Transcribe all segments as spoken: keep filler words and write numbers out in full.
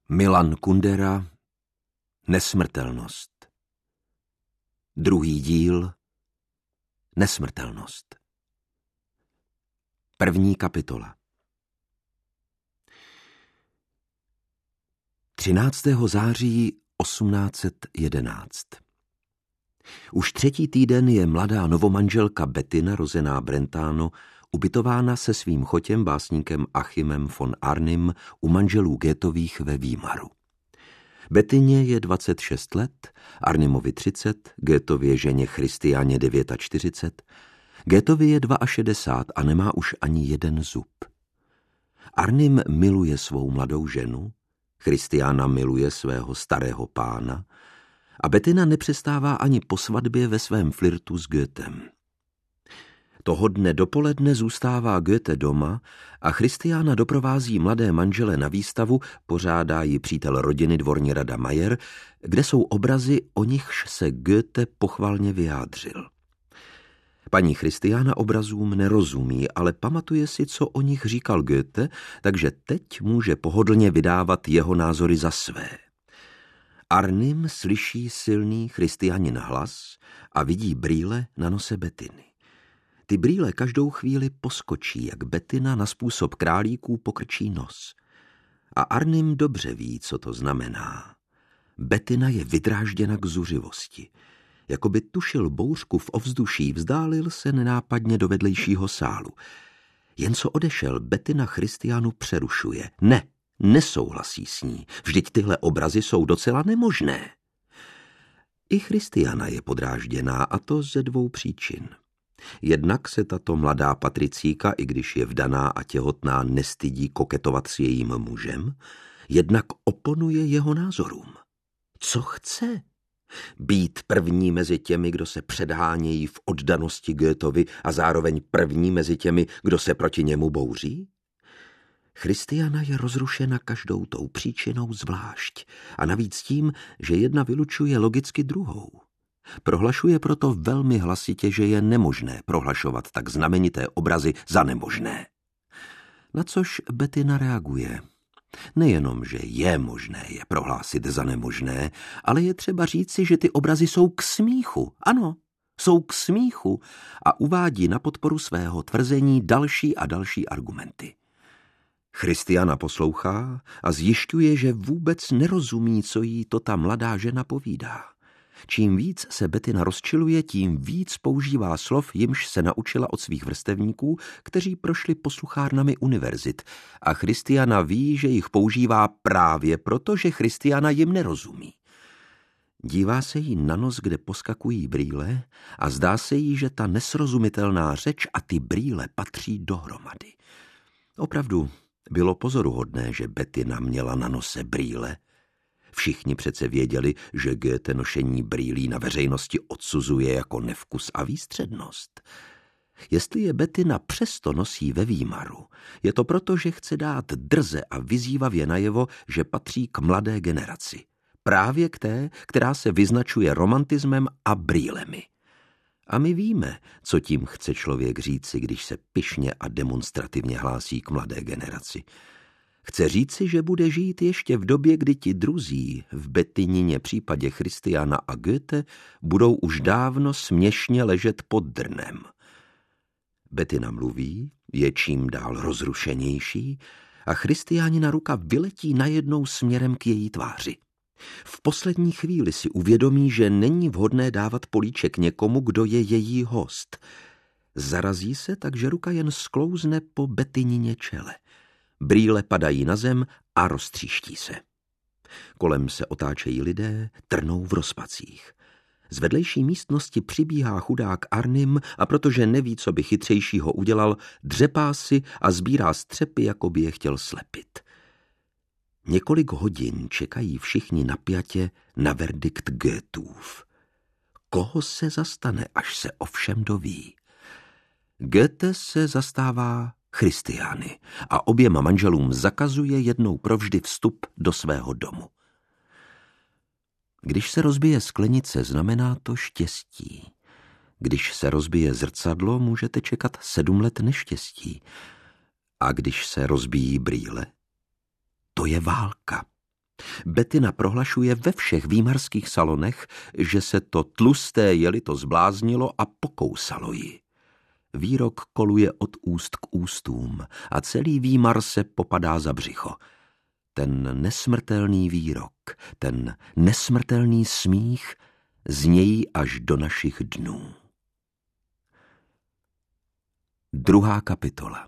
Milan Kundera, Nesmrtelnost. Druhý díl, Nesmrtelnost. První kapitola. třináctého září osmnáct set jedenáct. Už třetí týden je mladá novomanželka Bettina, rozená Brentano, ubytována se svým chotěm básníkem Achimem von Arnim u manželů Goethových ve Výmaru. Bettině je dvacet šest let, Arnimovi třicet, Goethově ženě Christianě čtyřicet devět, Goethovi je šedesát dva a nemá už ani jeden zub. Arnim miluje svou mladou ženu, Christiana miluje svého starého pána a Bettina nepřestává ani po svatbě ve svém flirtu s Goethem. Toho dne dopoledne zůstává Goethe doma a Christiana doprovází mladé manžele na výstavu, pořádá ji přítel rodiny dvorní rada Mayer, kde jsou obrazy, o nichž se Goethe pochvalně vyjádřil. Paní Christiana obrazům nerozumí, ale pamatuje si, co o nich říkal Goethe, takže teď může pohodlně vydávat jeho názory za své. Arnim slyší silný Christianin hlas a vidí brýle na nose Bettiny. Ty brýle každou chvíli poskočí, jak Bettina na způsob králíků pokrčí nos. A Arnim dobře ví, co to znamená. Bettina je vydrážděna k zuřivosti. Jakoby tušil bouřku v ovzduší, vzdálil se nenápadně do vedlejšího sálu. Jen co odešel, Bettina Christianu přerušuje. Ne, nesouhlasí s ní. Vždyť tyhle obrazy jsou docela nemožné. I Christiana je podrážděná, a to ze dvou příčin. Jednak se tato mladá patricíka, i když je vdaná a těhotná, nestydí koketovat s jejím mužem, jednak oponuje jeho názorům. Co chce? Být první mezi těmi, kdo se předhánějí v oddanosti Goethovi a zároveň první mezi těmi, kdo se proti němu bouří? Christiana je rozrušena každou tou příčinou zvlášť a navíc tím, že jedna vylučuje logicky druhou. Prohlašuje proto velmi hlasitě, že je nemožné prohlašovat tak znamenité obrazy za nemožné. Na což Bettina reaguje. Nejenom, že je možné je prohlásit za nemožné, ale je třeba říci, že ty obrazy jsou k smíchu. Ano, jsou k smíchu a uvádí na podporu svého tvrzení další a další argumenty. Christiana poslouchá a zjišťuje, že vůbec nerozumí, co jí to ta mladá žena povídá. Čím víc se Bettina rozčiluje, tím víc používá slov, jimž se naučila od svých vrstevníků, kteří prošli posluchárnami univerzit. A Christiana ví, že jich používá právě proto, že Christiana jim nerozumí. Dívá se jí na nos, kde poskakují brýle, a zdá se jí, že ta nesrozumitelná řeč a ty brýle patří dohromady. Opravdu bylo pozoruhodné, že Bettina měla na nose brýle. Všichni přece věděli, že Goethe nošení brýlí na veřejnosti odsuzuje jako nevkus a výstřednost. Jestli je Bettina přesto nosí ve Výmaru, je to proto, že chce dát drze a vyzývavě najevo, že patří k mladé generaci. Právě k té, která se vyznačuje romantismem a brýlemi. A my víme, co tím chce člověk říci, když se pyšně a demonstrativně hlásí k mladé generaci. Chce říci, že bude žít ještě v době, kdy ti druzí, v Bettiниně případě Christiana a Goethe, budou už dávno směšně ležet pod drnem. Bettina mluví, je čím dál rozrušenější a Christianina ruka vyletí najednou směrem k její tváři. V poslední chvíli si uvědomí, že není vhodné dávat políček někomu, kdo je její host. Zarazí se, takže ruka jen sklouzne po Bettinině čele. Brýle padají na zem a roztříští se. Kolem se otáčejí lidé, trnou v rozpacích. Z vedlejší místnosti přibíhá chudák Arnim a protože neví, co by chytřejšího udělal, dřepá si a sbírá střepy, jako by je chtěl slepit. Několik hodin čekají všichni napjatě na verdikt Goethův. Koho se zastane, až se o všem doví? Goethe se zastává Christiany a oběma manželům zakazuje jednou provždy vstup do svého domu. Když se rozbije sklenice, znamená to štěstí. Když se rozbije zrcadlo, můžete čekat sedm let neštěstí. A když se rozbíjí brýle, to je válka. Bettina prohlašuje ve všech výmarských salonech, že se to tlusté jelito zbláznilo a pokousalo ji. Výrok koluje od úst k ústům a celý výmar se popadá za břicho. Ten nesmrtelný výrok, ten nesmrtelný smích znějí až do našich dnů. Druhá kapitola.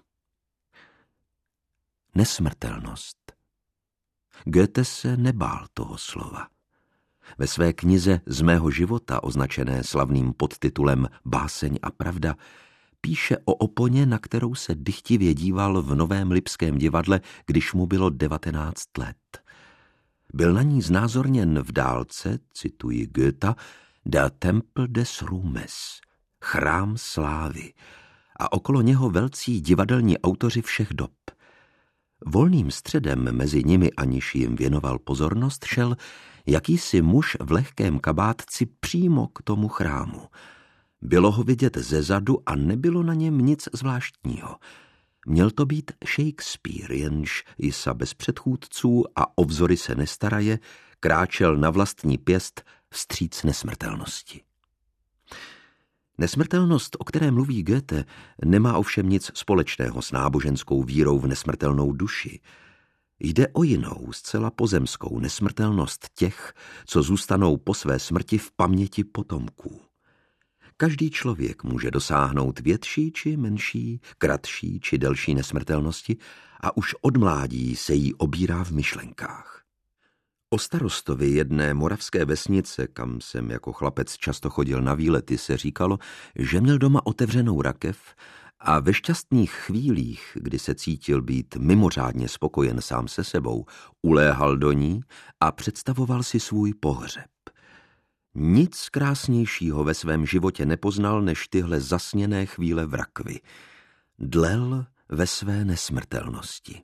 Nesmrtelnost. Goethe se nebál toho slova. Ve své knize Z mého života, označené slavným podtitulem Báseň a pravda, píše o oponě, na kterou se dychtivě díval v Novém Lipském divadle, když mu bylo devatenáct let. Byl na ní znázorněn v dálce, cituji Goethe, Der Tempel des Ruhmes, chrám slávy, a okolo něho velcí divadelní autoři všech dob. Volným středem mezi nimi, aniž jim věnoval pozornost, šel jakýsi muž v lehkém kabátci přímo k tomu chrámu. Bylo ho vidět zezadu a nebylo na něm nic zvláštního. Měl to být Shakespeare, jenž jisa bez předchůdců a o vzory se nestaraje, kráčel na vlastní pěst vstříc nesmrtelnosti. Nesmrtelnost, o které mluví Goethe, nemá ovšem nic společného s náboženskou vírou v nesmrtelnou duši. Jde o jinou, zcela pozemskou nesmrtelnost těch, co zůstanou po své smrti v paměti potomků. Každý člověk může dosáhnout větší či menší, kratší či delší nesmrtelnosti a už od mládí se jí obírá v myšlenkách. O starostovi jedné moravské vesnice, kam jsem jako chlapec často chodil na výlety, se říkalo, že měl doma otevřenou rakev a ve šťastných chvílích, kdy se cítil být mimořádně spokojen sám se sebou, uléhal do ní a představoval si svůj pohřeb. Nic krásnějšího ve svém životě nepoznal než tyhle zasněné chvíle v rakvi. Dlel ve své nesmrtelnosti.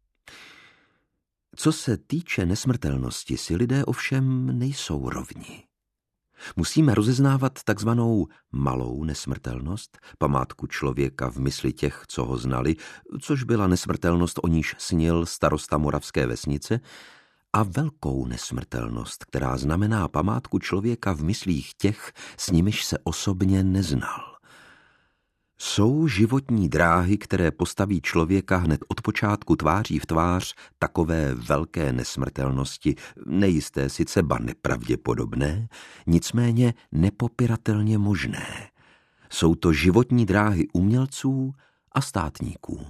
Co se týče nesmrtelnosti, si lidé ovšem nejsou rovni. Musíme rozeznávat takzvanou malou nesmrtelnost, památku člověka v mysli těch, co ho znali, což byla nesmrtelnost, o níž snil starosta moravské vesnice, a velkou nesmrtelnost, která znamená památku člověka v myslích těch, s nimiž se osobně neznal. Jsou životní dráhy, které postaví člověka hned od počátku tváří v tvář takové velké nesmrtelnosti, nejisté sice, ba nepravděpodobné, nicméně nepopiratelně možné. Jsou to životní dráhy umělců a státníků.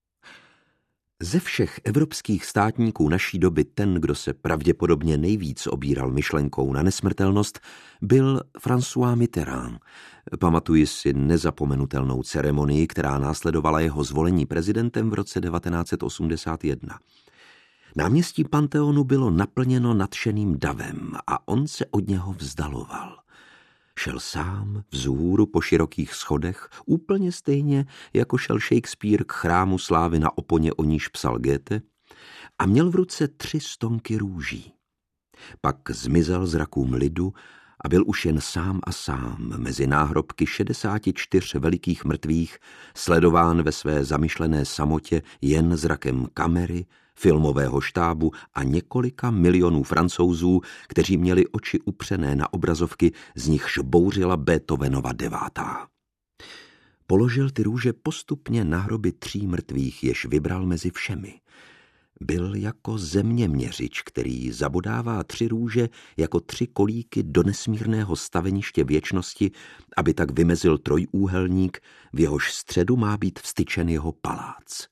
Ze všech evropských státníků naší doby ten, kdo se pravděpodobně nejvíc obíral myšlenkou na nesmrtelnost, byl François Mitterrand. Pamatuji si nezapomenutelnou ceremonii, která následovala jeho zvolení prezidentem v roce devatenáct set osmdesát jedna. Náměstí Panteonu bylo naplněno nadšeným davem a on se od něho vzdaloval. Šel sám vzhůru po širokých schodech, úplně stejně, jako šel Shakespeare k chrámu slávy na oponě, o níž psal Goethe, a měl v ruce tři stonky růží. Pak zmizel zrakům lidu a byl už jen sám a sám mezi náhrobky šedesáti čtyř velikých mrtvých, sledován ve své zamyšlené samotě jen zrakem kamery, filmového štábu a několika milionů Francouzů, kteří měli oči upřené na obrazovky, z nichž bouřila Beethovenova devátá. Položil ty růže postupně na hroby tří mrtvých, jež vybral mezi všemi. Byl jako zeměměřič, který zabodává tři růže jako tři kolíky do nesmírného staveniště věčnosti, aby tak vymezil trojúhelník, v jehož středu má být vstyčen jeho palác.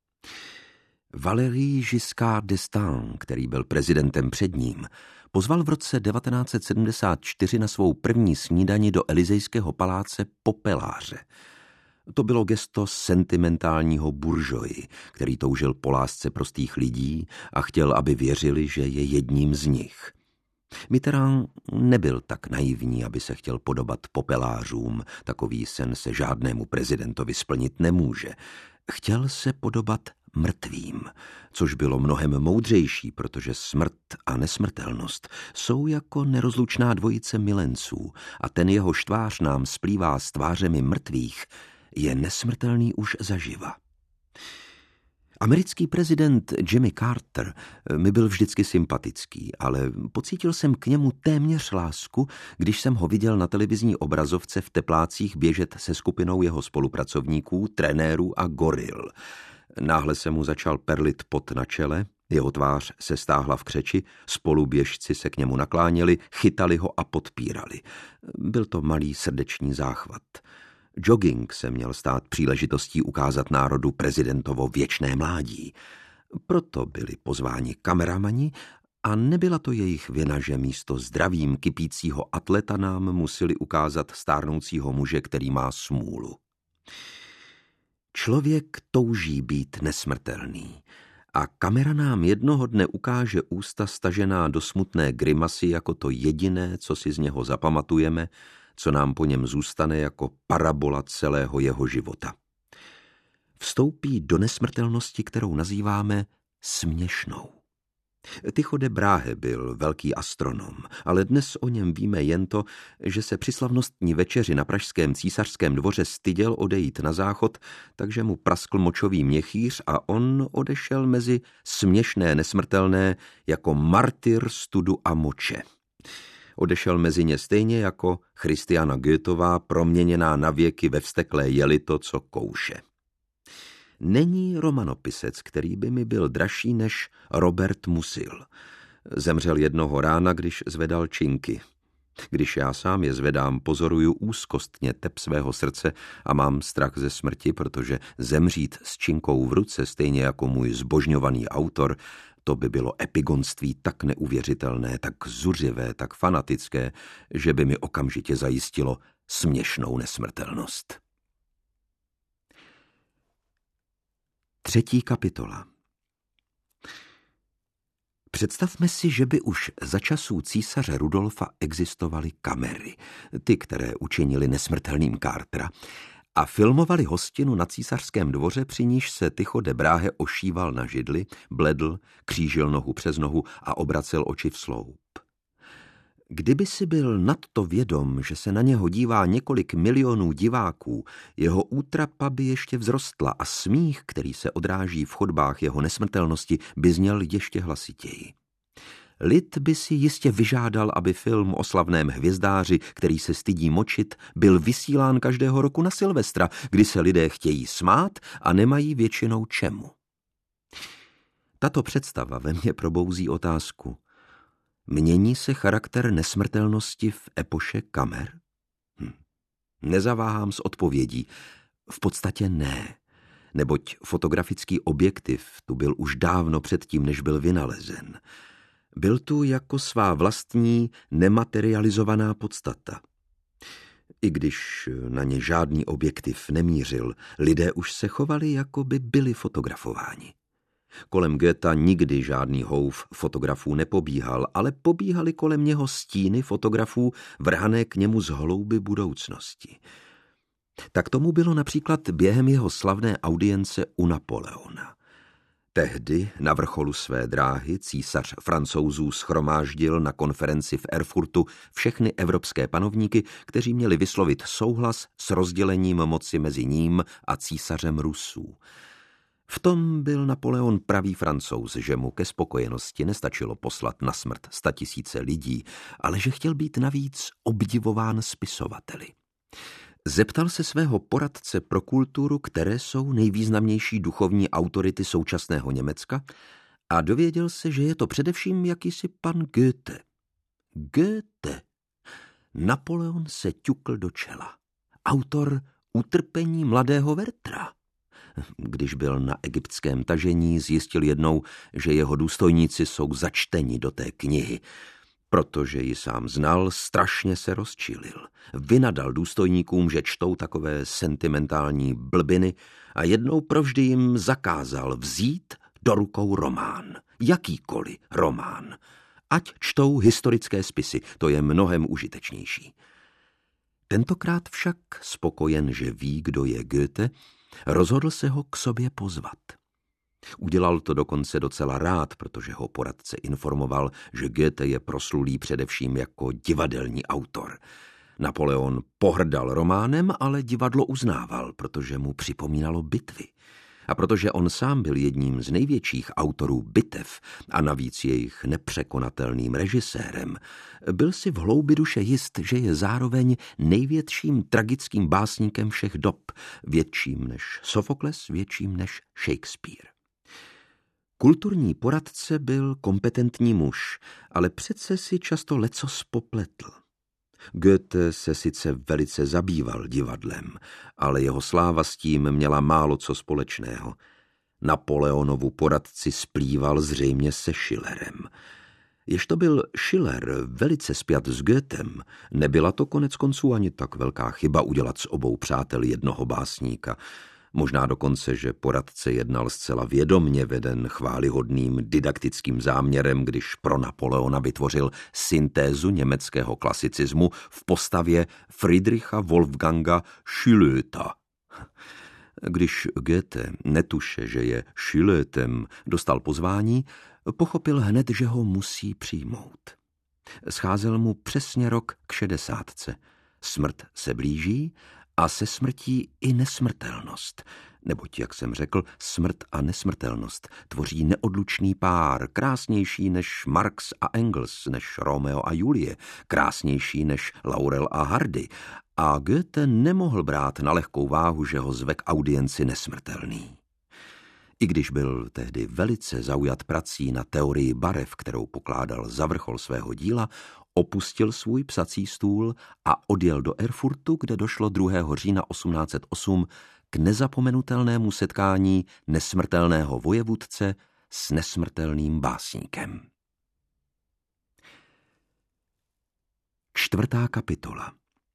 Valéry Giscard d'Estaing, který byl prezidentem před ním, pozval v roce devatenáct set sedmdesát čtyři na svou první snídani do Elysejského paláce popeláře. To bylo gesto sentimentálního buržoji, který toužil po lásce prostých lidí a chtěl, aby věřili, že je jedním z nich. Mitterrand nebyl tak naivní, aby se chtěl podobat popelářům, takový sen se žádnému prezidentovi splnit nemůže. Chtěl se podobat mrtvým, což bylo mnohem moudřejší, protože smrt a nesmrtelnost jsou jako nerozlučná dvojice milenců a ten jehož tvář nám splývá s tvářemi mrtvých, je nesmrtelný už zaživa. Americký prezident Jimmy Carter mi byl vždycky sympatický, ale pocítil jsem k němu téměř lásku, když jsem ho viděl na televizní obrazovce v Teplácích běžet se skupinou jeho spolupracovníků, trenérů a goril. Náhle se mu začal perlit pot na čele, jeho tvář se stáhla v křeči, spoluběžci se k němu nakláněli, chytali ho a podpírali. Byl to malý srdeční záchvat. Jogging se měl stát příležitostí ukázat národu prezidentovo věčné mládí. Proto byli pozváni kameramani a nebyla to jejich vina, že místo zdravím kypícího atleta nám museli ukázat stárnoucího muže, který má smůlu. Člověk touží být nesmrtelný a kamera nám jednoho dne ukáže ústa stažená do smutné grimasy jako to jediné, co si z něho zapamatujeme, co nám po něm zůstane jako parabola celého jeho života. Vstoupí do nesmrtelnosti, kterou nazýváme směšnou. Tycho de Brahe byl velký astronom, ale dnes o něm víme jen to, že se při slavnostní večeři na pražském císařském dvoře styděl odejít na záchod, takže mu praskl močový měchýř a on odešel mezi směšné nesmrtelné jako martyr studu a moče. Odešel mezi ně stejně jako Christiana Goethová proměněná na věky ve vzteklé jelito, co kouše. Není romanopisec, který by mi byl dražší než Robert Musil. Zemřel jednoho rána, když zvedal činky. Když já sám je zvedám, pozoruju úzkostně tep svého srdce a mám strach ze smrti, protože zemřít s činkou v ruce, stejně jako můj zbožňovaný autor, to by bylo epigonství tak neuvěřitelné, tak zuřivé, tak fanatické, že by mi okamžitě zajistilo směšnou nesmrtelnost. Třetí kapitola. Představme si, že by už za časů císaře Rudolfa existovaly kamery, ty, které učinili nesmrtelným Cartera, a filmovali hostinu na císařském dvoře, při níž se Tycho de Brahe ošíval na židli, bledl, křížil nohu přes nohu a obracel oči v sloup. Kdyby si byl nadto vědom, že se na něho dívá několik milionů diváků, jeho útrapa by ještě vzrostla a smích, který se odráží v chodbách jeho nesmrtelnosti, by zněl ještě hlasitěji. Lid by si jistě vyžádal, aby film o slavném hvězdáři, který se stydí močit, byl vysílán každého roku na Silvestra, kdy se lidé chtějí smát a nemají většinou čemu. Tato představa ve mně probouzí otázku. Mění se charakter nesmrtelnosti v epoše kamer? Hm. Nezaváhám s odpovědí. V podstatě ne, neboť fotografický objektiv tu byl už dávno předtím, než byl vynalezen. Byl tu jako svá vlastní nematerializovaná podstata. I když na ně žádný objektiv nemířil, lidé už se chovali, jako by byli fotografováni. Kolem Goetha nikdy žádný houf fotografů nepobíhal, ale pobíhaly kolem něho stíny fotografů vrhané k němu z hlouby budoucnosti. Tak tomu bylo například během jeho slavné audience u Napoleona. Tehdy na vrcholu své dráhy císař Francouzů shromáždil na konferenci v Erfurtu všechny evropské panovníky, kteří měli vyslovit souhlas s rozdělením moci mezi ním a císařem Rusů. V tom byl Napoleon pravý Francouz, že mu ke spokojenosti nestačilo poslat na smrt statisíce lidí, ale že chtěl být navíc obdivován spisovateli. Zeptal se svého poradce pro kulturu, které jsou nejvýznamnější duchovní autority současného Německa, a dověděl se, že je to především jakýsi pan Goethe. Goethe. Napoleon se ťukl do čela. Autor Utrpení mladého Werthera. Když byl na egyptském tažení, zjistil jednou, že jeho důstojníci jsou začteni do té knihy. Protože ji sám znal, strašně se rozčilil. Vynadal důstojníkům, že čtou takové sentimentální blbiny a jednou provždy jim zakázal vzít do rukou román. Jakýkoliv román. Ať čtou historické spisy, to je mnohem užitečnější. Tentokrát však, spokojen, že ví, kdo je Goethe, rozhodl se ho k sobě pozvat. Udělal to dokonce docela rád, protože ho poradce informoval, že Goethe je proslulý především jako divadelní autor. Napoleon pohrdal románem, ale divadlo uznával, protože mu připomínalo bitvy. A protože on sám byl jedním z největších autorů bitev a navíc jejich nepřekonatelným režisérem, byl si v hloubi duše jist, že je zároveň největším tragickým básníkem všech dob, větším než Sofokles, větším než Shakespeare. Kulturní poradce byl kompetentní muž, ale přece si často lecos popletl. Goethe se sice velice zabýval divadlem, ale jeho sláva s tím měla málo co společného. Napoleonovu poradci splýval zřejmě se Schillerem. Jež to byl Schiller velice spjat s Goethem, nebyla to konec konců ani tak velká chyba udělat z obou přátel jednoho básníka. Možná dokonce, že poradce jednal zcela vědomně veden chválihodným didaktickým záměrem, když pro Napoleona vytvořil syntézu německého klasicismu v postavě Friedricha Wolfganga Schilleta. Když Goethe, netuše, že je Schilletem, dostal pozvání, pochopil hned, že ho musí přijmout. Scházel mu přesně rok k šedesátce. Smrt se blíží a se smrtí i nesmrtelnost. Neboť, jak jsem řekl, smrt a nesmrtelnost tvoří neodlučný pár, krásnější než Marx a Engels, než Romeo a Julie, krásnější než Laurel a Hardy. A Goethe nemohl brát na lehkou váhu, že ho zve k audienci nesmrtelný. I když byl tehdy velice zaujat prací na teorii barev, kterou pokládal za vrchol svého díla, opustil svůj psací stůl a odjel do Erfurtu, kde došlo druhého října osmnáct set osm k nezapomenutelnému setkání nesmrtelného vojevůdce s nesmrtelným básníkem. Čtvrtá kapitola.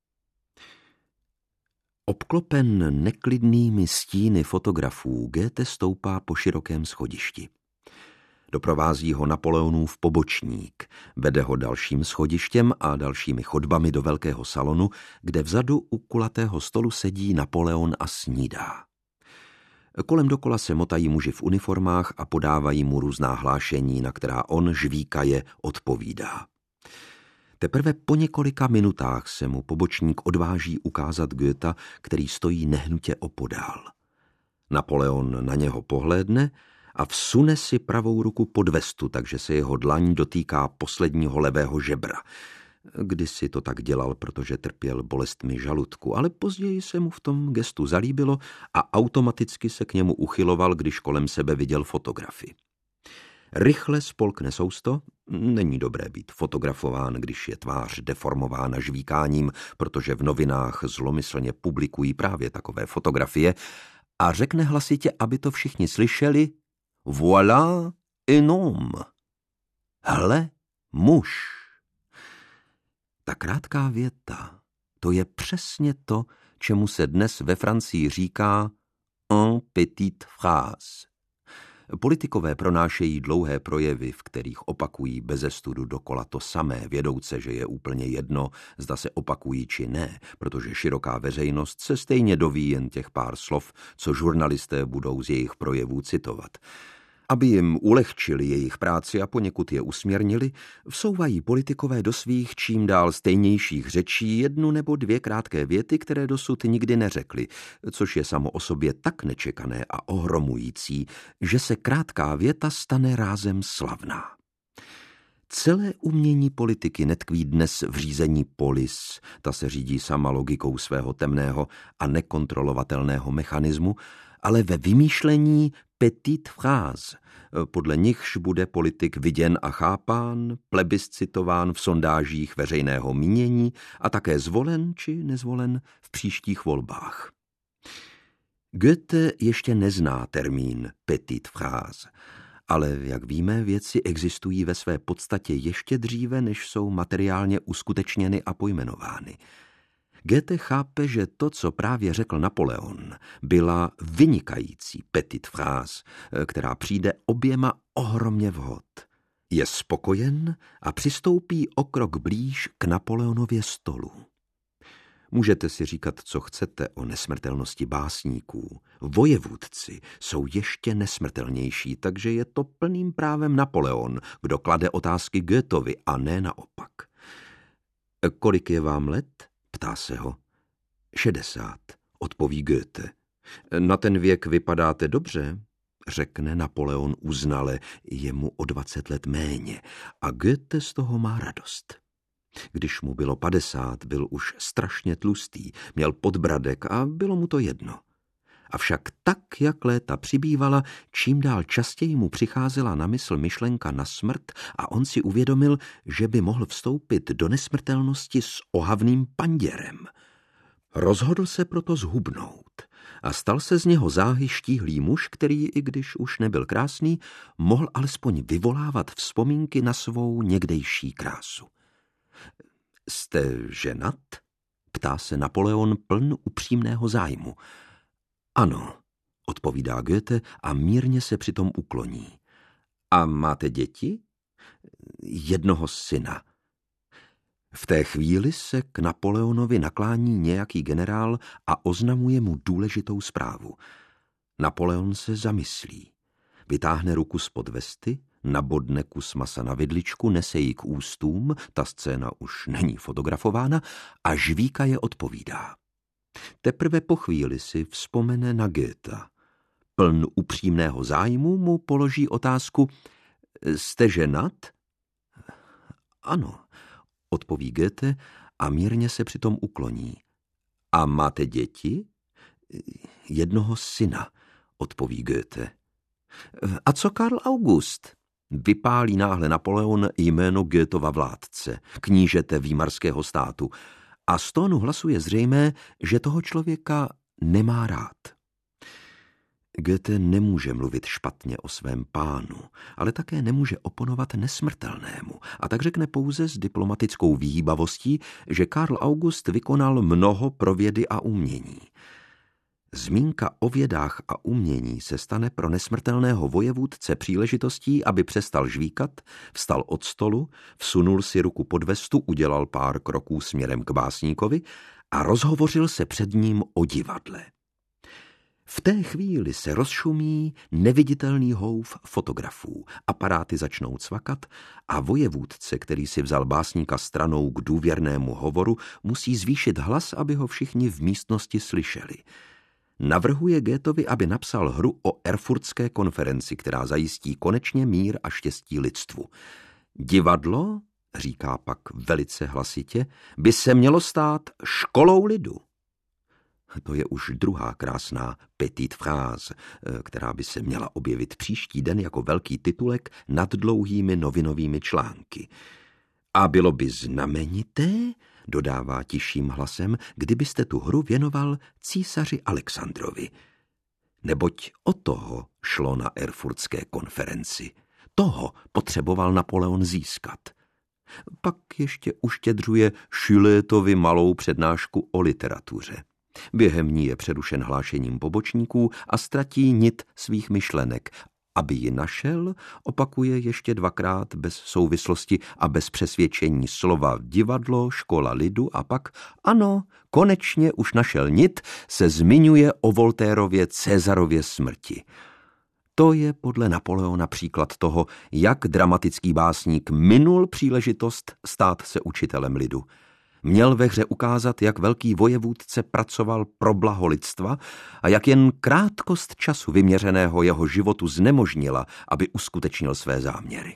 Obklopen neklidnými stíny fotografů Goethe stoupá po širokém schodišti. Doprovází ho Napoleonův pobočník, vede ho dalším schodištěm a dalšími chodbami do velkého salonu, kde vzadu u kulatého stolu sedí Napoleon a snídá. Kolem dokola se motají muži v uniformách a podávají mu různá hlášení, na která on žvíkaje odpovídá. Teprve po několika minutách se mu pobočník odváží ukázat Goethe, který stojí nehnutě opodál. Napoleon na něho pohlédne a vsune si pravou ruku pod vestu, takže se jeho dlaň dotýká posledního levého žebra. Kdysi to tak dělal, protože trpěl bolestmi žaludku, ale později se mu v tom gestu zalíbilo a automaticky se k němu uchyloval, když kolem sebe viděl fotografy. Rychle spolkne sousto, není dobré být fotografován, když je tvář deformována žvíkáním, protože v novinách zlomyslně publikují právě takové fotografie, a řekne hlasitě, aby to všichni slyšeli: Voilà un homme. Hle, muž. Ta krátká věta, to je přesně to, čemu se dnes ve Francii říká un petite phrase. Politikové pronášejí dlouhé projevy, v kterých opakují beze studu dokola to samé, vědouce, že je úplně jedno, zda se opakují či ne, protože široká veřejnost se stejně doví jen těch pár slov, co žurnalisté budou z jejich projevů citovat. Aby jim ulehčili jejich práci a poněkud je usměrnili, vsouvají politikové do svých čím dál stejnějších řečí jednu nebo dvě krátké věty, které dosud nikdy neřekli, což je samo o sobě tak nečekané a ohromující, že se krátká věta stane rázem slavná. Celé umění politiky netkví dnes v řízení polis, ta se řídí sama logikou svého temného a nekontrolovatelného mechanismu, ale ve vymýšlení petite phrase, podle nichž bude politik viděn a chápán, plebiscitován v sondážích veřejného mínění a také zvolen či nezvolen v příštích volbách. Goethe ještě nezná termín petite phrase, ale, jak víme, věci existují ve své podstatě ještě dříve, než jsou materiálně uskutečněny a pojmenovány. Goethe chápe, že to, co právě řekl Napoleon, byla vynikající petite phrase, která přijde oběma ohromně vhod. Je spokojen a přistoupí o krok blíž k Napoleonově stolu. Můžete si říkat, co chcete o nesmrtelnosti básníků. Vojevůdci jsou ještě nesmrtelnější, takže je to plným právem Napoleon, kdo klade otázky Goetheovi a ne naopak. Kolik je vám let? Ptá se ho. Šedesát, odpoví Goethe. Na ten věk vypadáte dobře, řekne Napoleon uznale, je mu o dvacet let méně a Goethe z toho má radost. Když mu bylo padesát, byl už strašně tlustý, měl podbradek a bylo mu to jedno. Avšak tak, jak léta přibývala, čím dál častěji mu přicházela na mysl myšlenka na smrt a on si uvědomil, že by mohl vstoupit do nesmrtelnosti s ohavným panděrem. Rozhodl se proto zhubnout a stal se z něho záhy štíhlý muž, který, i když už nebyl krásný, mohl alespoň vyvolávat vzpomínky na svou někdejší krásu. Jste ženat? Ptá se Napoleon pln upřímného zájmu. Ano, odpovídá Goethe a mírně se přitom ukloní. A máte děti? Jednoho syna. V té chvíli se k Napoleonovi naklání nějaký generál a oznamuje mu důležitou zprávu. Napoleon se zamyslí. Vytáhne ruku spod vesty, nabodne kus masa na vidličku, nese ji k ústům, ta scéna už není fotografována, a žvíka je odpovídá. Teprve po chvíli si vzpomene na Goethe. Pln upřímného zájmu mu položí otázku: jste ženat? Ano, odpoví Goethe a mírně se přitom ukloní. A máte děti? Jednoho syna, odpoví Goethe. A co Karl August? Vypálí náhle Napoleon jméno Goethova vládce, knížete výmarského státu, a z tónu hlasu je zřejmé, že toho člověka nemá rád. Goethe nemůže mluvit špatně o svém pánu, ale také nemůže oponovat nesmrtelnému, a tak řekne pouze s diplomatickou výhýbavostí, že Karl August vykonal mnoho pro vědy a umění. Zmínka o vědách a umění se stane pro nesmrtelného vojevůdce příležitostí, aby přestal žvíkat, vstal od stolu, vsunul si ruku pod vestu, udělal pár kroků směrem k básníkovi a rozhovořil se před ním o divadle. V té chvíli se rozšumí neviditelný houf fotografů, aparáty začnou cvakat a vojevůdce, který si vzal básníka stranou k důvěrnému hovoru, musí zvýšit hlas, aby ho všichni v místnosti slyšeli. Navrhuje Goethevi, aby napsal hru o Erfurtské konferenci, která zajistí konečně mír a štěstí lidstvu. Divadlo, říká pak velice hlasitě, by se mělo stát školou lidu. To je už druhá krásná petite phrase, která by se měla objevit příští den jako velký titulek nad dlouhými novinovými články. A bylo by znamenité, dodává tišším hlasem, kdybyste tu hru věnoval císaři Alexandrovi. Neboť o toho šlo na Erfurtské konferenci. Toho potřeboval Napoleon získat. Pak ještě uštědřuje Schülettovi malou přednášku o literatuře. Během ní je přerušen hlášením pobočníků a ztratí nit svých myšlenek. Aby ji našel, opakuje ještě dvakrát bez souvislosti a bez přesvědčení slova divadlo, škola lidu a pak, ano, konečně už našel nit, se zmiňuje o Voltairově Cezarově smrti. To je podle Napoleona příklad toho, jak dramatický básník minul příležitost stát se učitelem lidu. Měl ve hře ukázat, jak velký vojevůdce pracoval pro blaho lidstva a jak jen krátkost času vyměřeného jeho životu znemožnila, aby uskutečnil své záměry.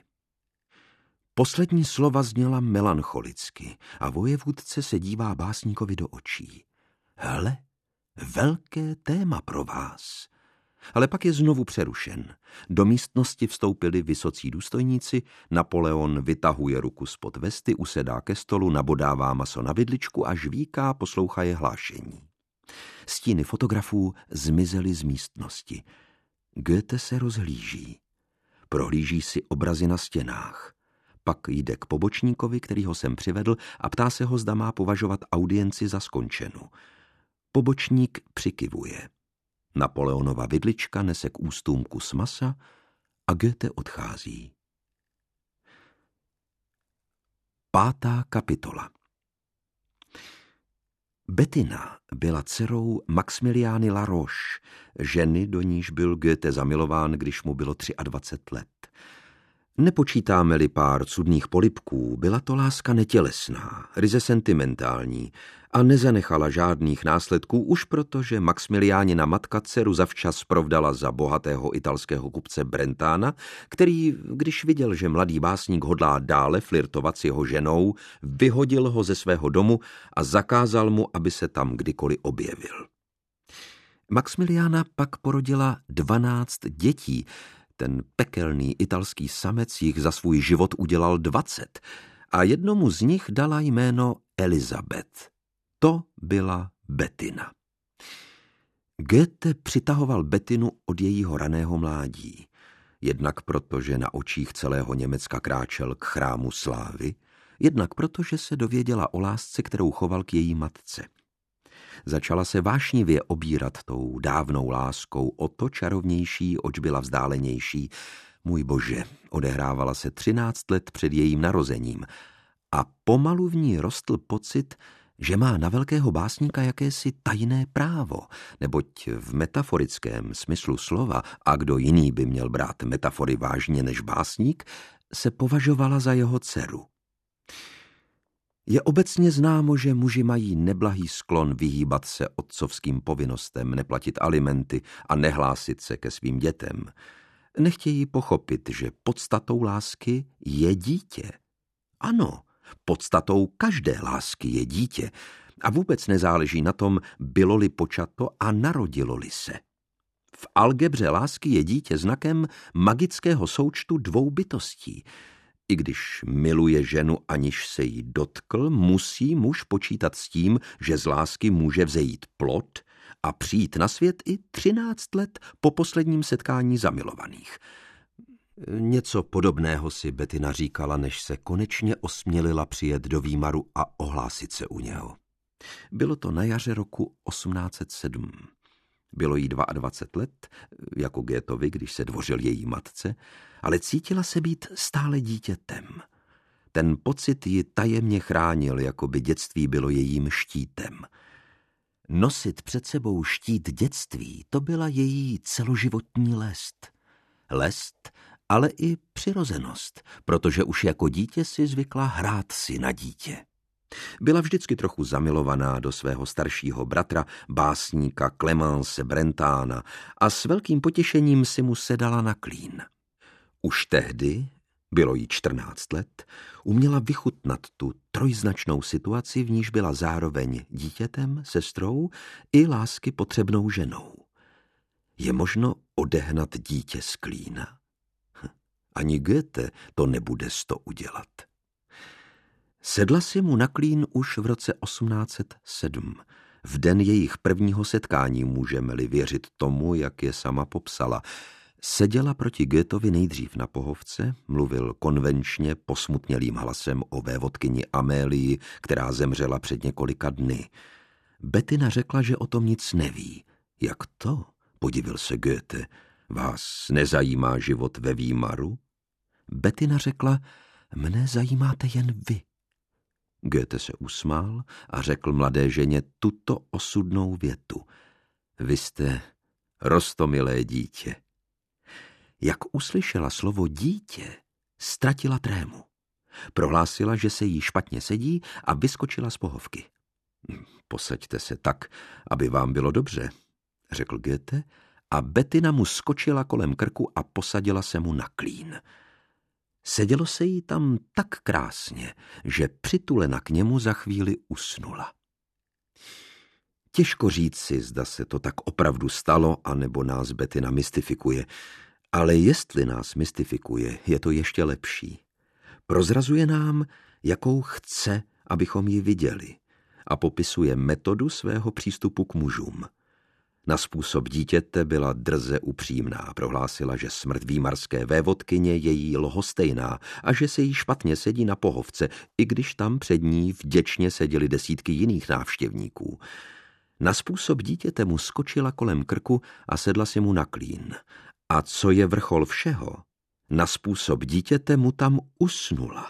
Poslední slova zněla melancholicky a vojevůdce se dívá básníkovi do očí. Hele, velké téma pro vás. Ale pak je znovu přerušen. Do místnosti vstoupili vysocí důstojníci, Napoleon vytahuje ruku spod vesty, usedá ke stolu, nabodává maso na vidličku a žvíká, poslouchaje hlášení. Stíny fotografů zmizely z místnosti. Goethe se rozhlíží. Prohlíží si obrazy na stěnách. Pak jde k pobočníkovi, který ho sem přivedl, a ptá se ho, zda má považovat audienci za skončenou. Pobočník přikyvuje. Napoleonova vidlička nese k ústům kus masa a Goethe odchází. Pátá kapitola. Bettina byla dcerou Maximiliány Laroche, ženy, do níž byl Goethe zamilován, když mu bylo dvacet tři let. Nepočítáme-li pár cudných polibků, byla to láska netělesná, ryze sentimentální a nezanechala žádných následků už proto, že Maxmiliánina matka dceru zavčas provdala za bohatého italského kupce Brentána, který, když viděl, že mladý básník hodlá dále flirtovat s jeho ženou, vyhodil ho ze svého domu a zakázal mu, aby se tam kdykoliv objevil. Maxmiliána pak porodila dvanáct dětí. Ten pekelný italský samec jich za svůj život udělal dvacet a jednomu z nich dala jméno Elizabeth. To byla Bettina. Goethe přitahoval Bettinu od jejího raného mládí. Jednak proto, že na očích celého Německa kráčel k chrámu slávy, jednak proto, že se dověděla o lásce, kterou choval k její matce. Začala se vášnivě obírat tou dávnou láskou o to čarovnější, oč byla vzdálenější. Můj bože, odehrávala se třináct let před jejím narozením a pomalu v ní rostl pocit, že má na velkého básníka jakési tajné právo, neboť v metaforickém smyslu slova, a kdo jiný by měl brát metafory vážně než básník, se považovala za jeho dceru. Je obecně známo, že muži mají neblahý sklon vyhýbat se otcovským povinnostem, neplatit alimenty a nehlásit se ke svým dětem. Nechtějí pochopit, že podstatou lásky je dítě. Ano, podstatou každé lásky je dítě a vůbec nezáleží na tom, bylo-li počato a narodilo-li se. V algebře lásky je dítě znakem magického součtu dvou bytostí. I když miluje ženu, aniž se jí dotkl, musí muž počítat s tím, že z lásky může vzejít plod a přijít na svět i třináct let po posledním setkání zamilovaných. Něco podobného si Bettina říkala, než se konečně osmělila přijet do Výmaru a ohlásit se u něho. Bylo to na jaře roku osmnáct set sedm. Bylo jí dvacet dva let, jako Goetheovi, když se dvořil její matce, ale cítila se být stále dítětem. Ten pocit ji tajemně chránil, jako by dětství bylo jejím štítem. Nosit před sebou štít dětství, to byla její celoživotní lest. Lest, ale i přirozenost, protože už jako dítě si zvykla hrát si na dítě. Byla vždycky trochu zamilovaná do svého staršího bratra, básníka Clemence Brentána, a s velkým potěšením si mu sedala na klín. Už tehdy, bylo jí čtrnáct let, uměla vychutnat tu trojznačnou situaci, v níž byla zároveň dítětem, sestrou i lásky potřebnou ženou. Je možno odehnat dítě z klína? Ani Goethe to nebude sto udělat. Sedla si mu na klín už v roce osmnáct set sedm. V den jejich prvního setkání, můžeme-li věřit tomu, jak je sama popsala. Seděla proti Goetheovi nejdřív na pohovce, mluvil konvenčně posmutnělým hlasem o vévodkyni Amélii, která zemřela před několika dny. Bettina řekla, že o tom nic neví. Jak to? Podivil se Goethe. Vás nezajímá život ve Výmaru? Bettina řekla, mne zajímáte jen vy. Goethe se usmál a řekl mladé ženě tuto osudnou větu. Vy jste roztomilé dítě. Jak uslyšela slovo dítě, ztratila trému. Prohlásila, že se jí špatně sedí a vyskočila z pohovky. Posaďte se tak, aby vám bylo dobře, řekl Goethe, a Bettina mu skočila kolem krku a posadila se mu na klín. Sedělo se jí tam tak krásně, že přitulena k němu za chvíli usnula. Těžko říci, zda se to tak opravdu stalo, anebo nás Bettina mystifikuje, ale jestli nás mystifikuje, je to ještě lepší. Prozrazuje nám, jakou chce, abychom ji viděli, a popisuje metodu svého přístupu k mužům. Na způsob dítěte byla drze upřímná, prohlásila, že smrt výmarské vévodkyně je jí lhostejná a že se jí špatně sedí na pohovce, i když tam před ní vděčně seděly desítky jiných návštěvníků. Na způsob dítěte mu skočila kolem krku a sedla si mu na klín. A co je vrchol všeho, na způsob dítěte mu tam usnula.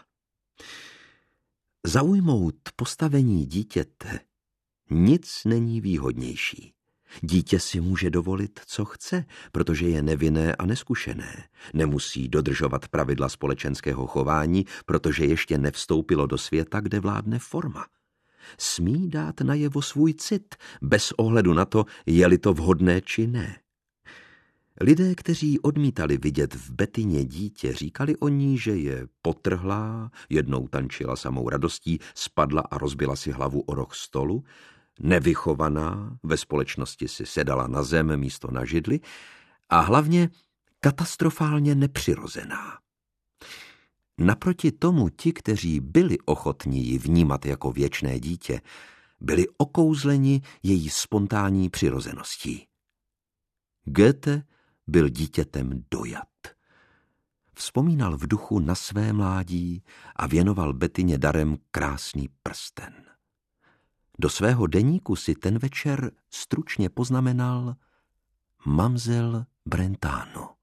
Zaujmout postavení dítěte nic není výhodnější. Dítě si může dovolit, co chce, protože je nevinné a neskušené. Nemusí dodržovat pravidla společenského chování, protože ještě nevstoupilo do světa, kde vládne forma. Smí dát najevo svůj cit, bez ohledu na to, je-li to vhodné či ne. Lidé, kteří odmítali vidět v Betině dítě, říkali o ní, že je potrhlá, jednou tančila samou radostí, spadla a rozbila si hlavu o roh stolu, nevychovaná, ve společnosti si sedala na zem místo na židli a hlavně katastrofálně nepřirozená. Naproti tomu ti, kteří byli ochotní ji vnímat jako věčné dítě, byli okouzleni její spontánní přirozeností. Goethe byl dítětem dojat. Vzpomínal v duchu na své mládí a věnoval Betině darem krásný prsten. Do svého deníku si ten večer stručně poznamenal Mamselle Brentano.